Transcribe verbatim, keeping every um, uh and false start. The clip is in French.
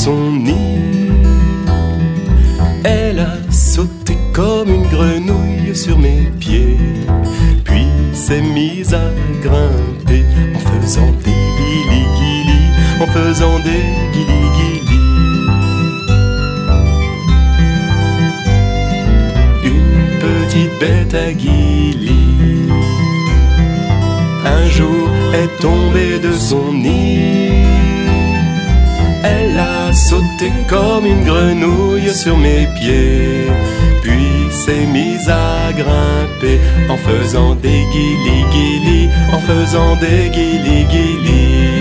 son nid. Elle a sauté comme une grenouille sur mes pieds, puis s'est mise à grimper en faisant des guili-guili, en faisant des guili-guili. Une petite bête à guili, un jour est tombée de son nid. Elle a sauté comme une grenouille sur mes pieds, puis s'est mise à grimper en faisant des guili-guili, en faisant des guili-guili.